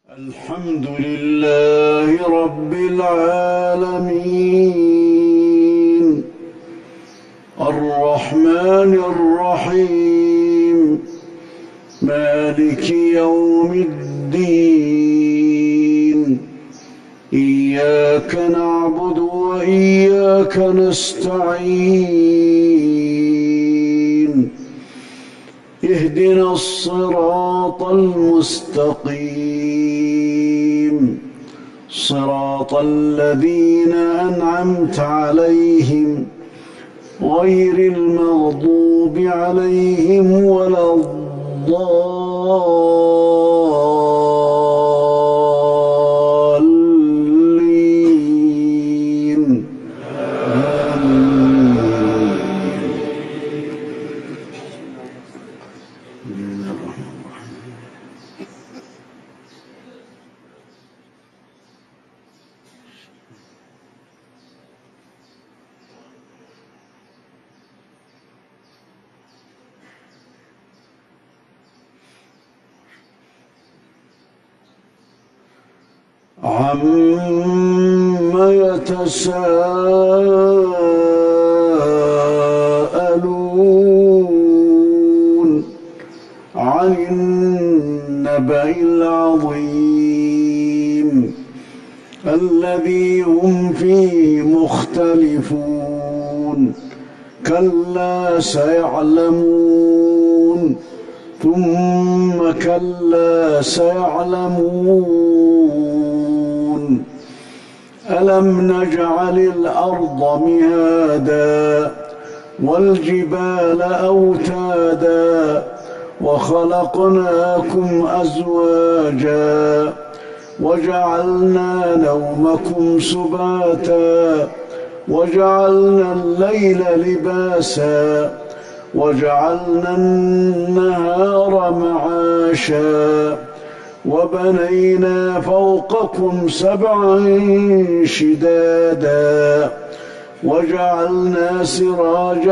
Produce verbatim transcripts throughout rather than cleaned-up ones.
الحمد لله رب العالمين الرحمن الرحيم مالك يوم الدين إياك نعبد وإياك نستعين اهدنا الصراط المستقيم صراط الذين أنعمت عليهم غير المغضوب عليهم ولا الضالين آمين. عَمَّ يتساءلون عن النبأ العظيم الذي هم فيه مختلفون كلا سيعلمون ثم كلا سيعلمون ألم نجعل الأرض مهادا والجبال أوتادا وخلقناكم أزواجا وجعلنا نومكم سباتا وجعلنا الليل لباسا وجعلنا النهار معاشا وبنينا فوقكم سبعا شدادا وجعلنا سراجا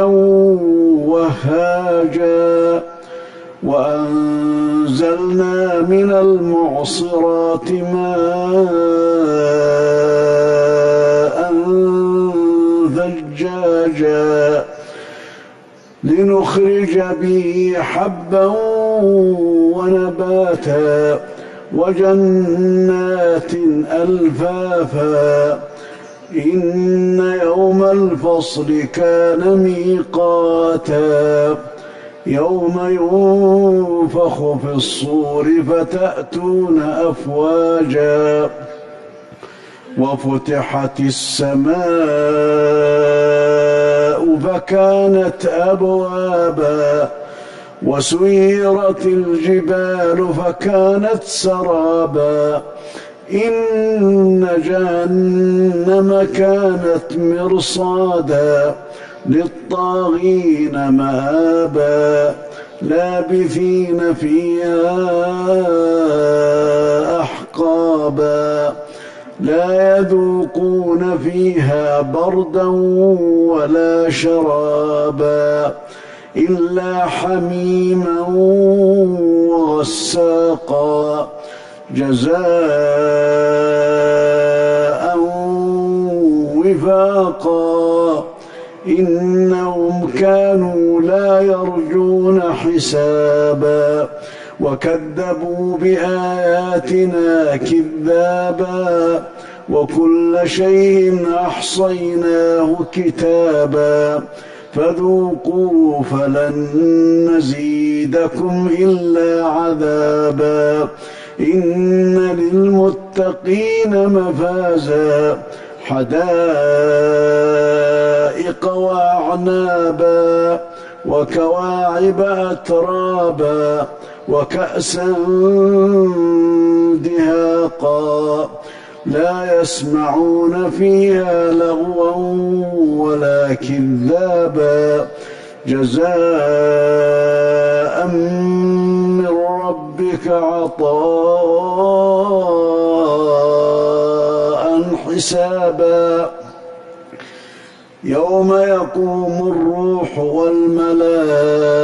وهاجا وأنزلنا من المعصرات ماء ثجاجا لنخرج به حبا ونباتا وجنات ألفافا إن يوم الفصل كان ميقاتا يوم ينفخ في الصور فتأتون أفواجا وفتحت السماء فكانت أبوابا وسيرت الجبال فكانت سرابا إن جهنم كانت مرصادا للطاغين مآبا لابثين فيها أحقابا لا يذوقون فيها بردا ولا شرابا إلا حميما وغساقا جزاء وفاقا إنهم كانوا لا يرجون حسابا وكذبوا بآياتنا كذابا وكل شيء أحصيناه كتابا فذوقوا فلن نزيدكم إلا عذابا إن للمتقين مفازا حدائق وأعنابا وكواعب أترابا وكأسا دهاقا لا يسمعون فيها لغوا ولا كذابا جزاء من ربك عطاء حسابا يوم يقوم الروح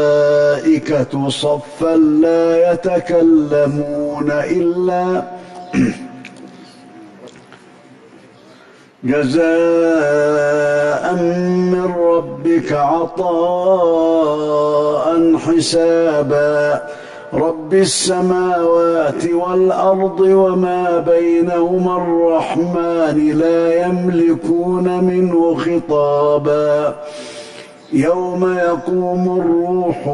والملائكة صفا لا يتكلمون إلا جزاء من ربك عطاء حسابا رب السماوات والأرض وما بينهما الرحمن لا يملكون منه خطابا يوم يقوم الروح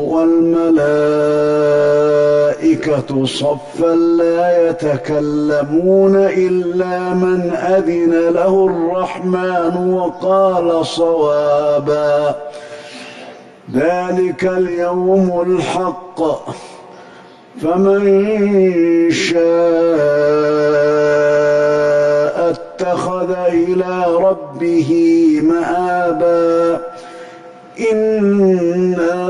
والملائكة صفا لا يتكلمون إلا من أذن له الرحمن وقال صوابا ذلك اليوم الحق فمن شاء اتخذ إلى ربه مآبا إنا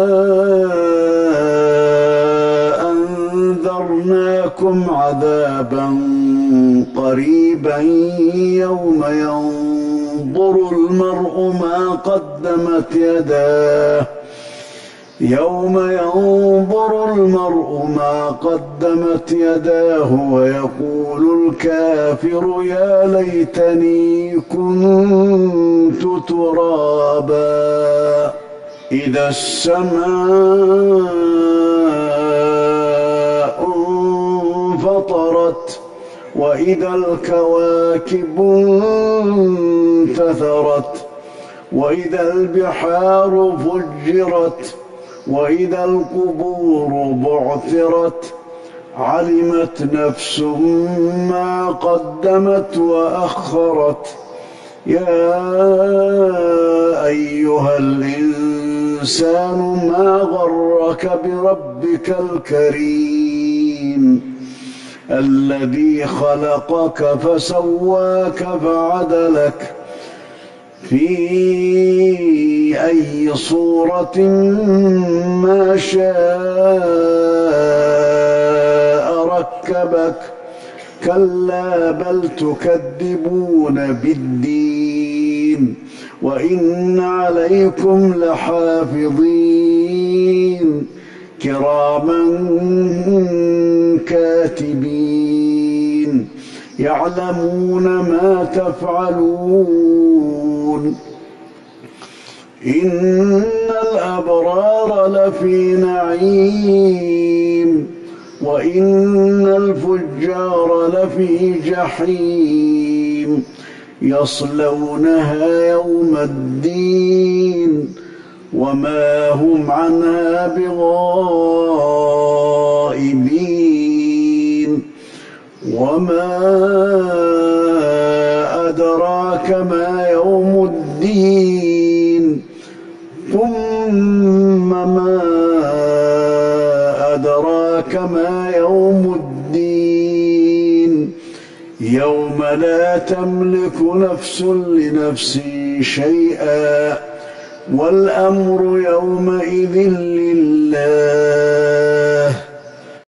أنذرناكم عذابا قريبا يوم ينظر المرء ما قدمت يداه يوم ينظر المرء ما قدمت يداه ويقول الكافر يا ليتني كنت ترابا إذا السماء انفطرت وإذا الكواكب انتثرت وإذا البحار فجرت وإذا القبور بعثرت علمت نفس ما قدمت وأخرت يا أيها الإنسان ما غرك بربك الكريم الذي خلقك فسواك فعدلك في أي صورة ما شاء ركبك كلا بل تكذبون بالدين وإن عليكم لحافظين كراما كاتبين يعلمون ما تفعلون إن الأبرار لفي نعيم وإن الفجار لفي جحيم يصلونها يوم الدين وما هم عنها بغائبين وما أدراك ما يوم الدين ثم ما أدراك ما يوم الدين يوم لا تملك نفس لنفس شيئا والأمر يومئذ لله